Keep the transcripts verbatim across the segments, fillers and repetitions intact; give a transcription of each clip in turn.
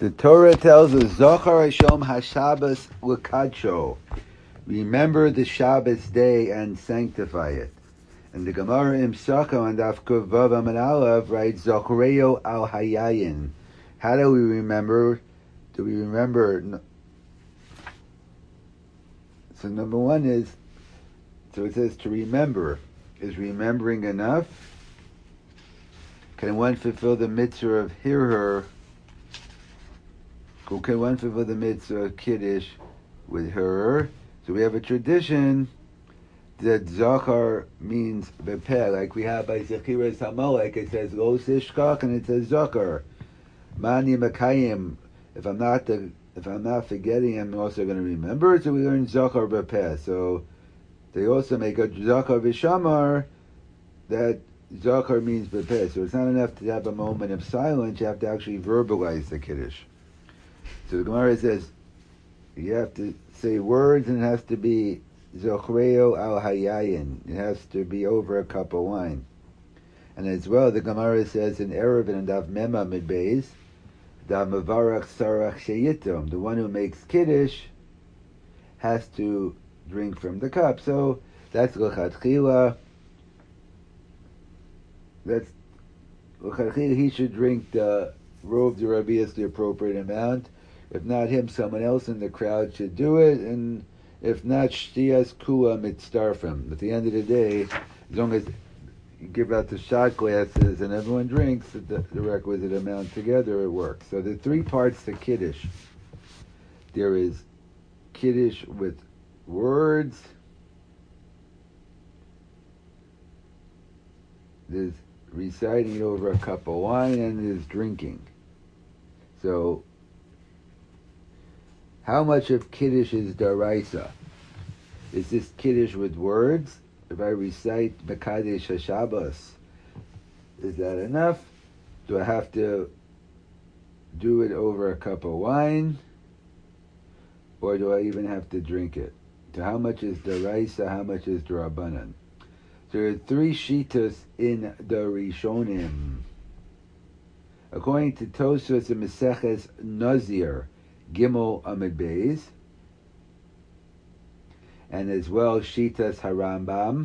The Torah tells us, Zochar Hashom HaShabbos L'Kadsho. Remember the Shabbos day and sanctify it. And the Gemara in Psachah on Daf Kuf Vav Amud Aleph writes, Zochreo al Hayayin. How do we remember? Do we remember? So number one is, so it says to remember. Is remembering enough? Can one fulfill the mitzvah of hear Can one fulfill the mitzvah of Kiddush with her? So we have a tradition that Zachar means Bepeh, like we have by Zechiras HaMolek, it says Lo Sishkach and it says Zachar. Mani Makayim, if I'm not the, if I'm not forgetting, I'm also going to remember. So we learn Zachar Bepeh. So they also make a Zachar Vishamar that Zachar means Bepeh. So it's not enough to have a moment of silence, you have to actually verbalize the Kiddush. So the Gemara says you have to say words and it has to be Zochreo al Hayayin. It has to be over a cup of wine. And as well, the Gemara says in Erev and Daf Mema Midbeis, Da Mavarach Sarach Sheyitom, the one who makes Kiddush has to drink from the cup. So that's L'Chadchila. That's L'Chadchila, he should drink the Rov D'Rabias the appropriate amount. If not him, someone else in the crowd should do it, and if not, Shtiyas Kula Mitzdarfim. At the end of the day, as long as you give out the shot glasses and everyone drinks the, the requisite amount together, it works. So the three parts to Kiddush. There is Kiddush with words, there's reciting over a cup of wine, and there's drinking. So, how much of Kiddush is Daraisa? Is this Kiddush with words? If I recite Mekadesh HaShabbos, is that enough? Do I have to do it over a cup of wine? Or do I even have to drink it? So how much is Daraisa, how much is Darabanan? So there are three shitas in the Rishonim. According to Tosfos and Maseches Nazir, Gimel Amud Beis, and as well Shitas Harambam,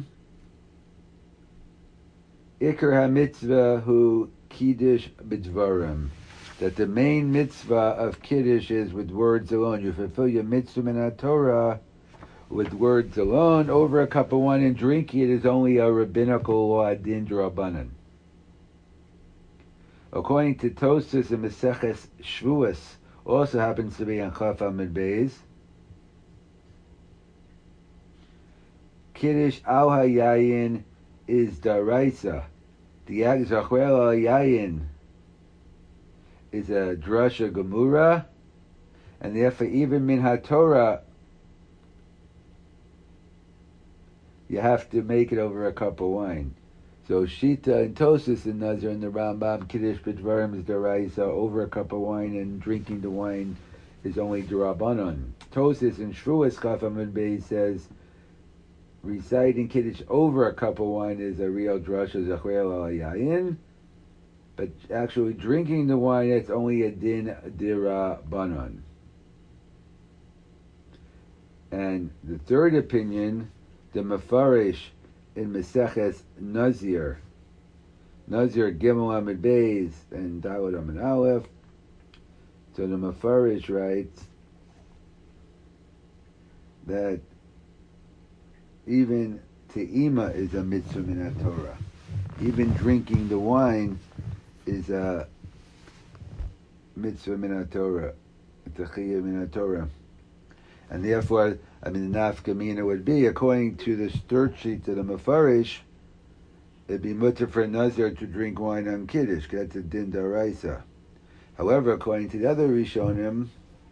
Iker HaMitzvah Hu Kiddush B'Dvarim, that the main mitzvah of Kiddush is with words alone. You fulfill your mitzvah min Torah with words alone. Over a cup of wine and drinking it is only a rabbinical law, Din D'Rabbanan. According to Tosfos and Maseches Shvuos, also happens to be on Chaf Amud Beis, Kiddush al Hayayin is Daraisa. The Zochreo al Hayayin is a Drasha Gemura, and therefore even min HaTorah you have to make it over a cup of wine. So Shita and Tosfos and Nazir and the Rambam, Kiddush B'Dvarim is Daraisa, over a cup of wine and drinking the wine is only D'Rabbanan. Tosfos and Shvuos Chaf Amud Beis says reciting Kiddush over a cup of wine is a real drasha Zochreo al Hayayin, but actually drinking the wine, it's only a Din D'Rabbanan. And the third opinion, the Mefarish in Maseches Nazir, Nazir Gimel Amud Beis and Daled Amud Aleph. So the Mefarish writes that even Te'ima is a mitzvah min Torah. Even drinking the wine is a mitzvah min Torah, a techiyah min Torah. And therefore, I mean, the nafkamina would be, according to the third sheet of the Mefarish, it'd be mutter for a Nazir to drink wine on Kiddush, that's a Din Daraisa. However, according to the other Rishonim,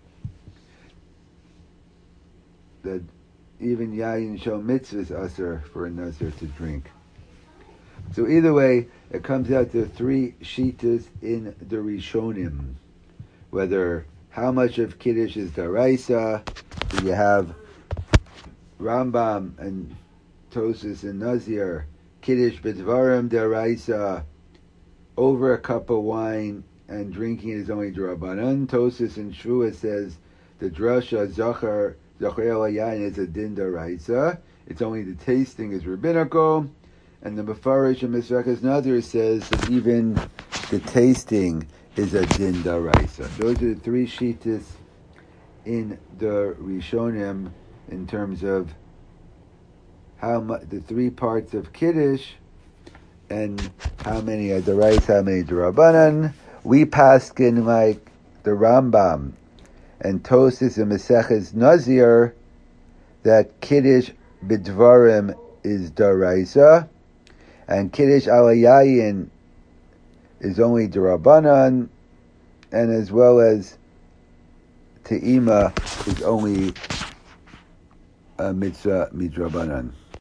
that even Yayin Shom Mitzvah is usher for a Nazir to drink. So either way, it comes out to three shitas in the Rishonim. Whether, how much of Kiddush is Daraisa, do you have Rambam and Tosfos and Nazir, Kiddush B'Dvarim Daraisa, over a cup of wine and drinking is only Drabanan. Tosis and Shvua says the drasha Zachar Zachar el Yain is a din daraisa. It's only the tasting is rabbinical. And the Mefarish and Misrakas Nazir says that even the tasting is a din daraisa. Those are the three shittas in the Rishonim in terms of how much the three parts of Kiddush and how many are daraisa, how many darabanan. We paskin like the Rambam and Tosis and Maseches Nazir that Kiddush b'dvarim is daraisa and Kiddush alayayin is only darabanan, and as well as Te'ima is only a mitzvah midrabanan.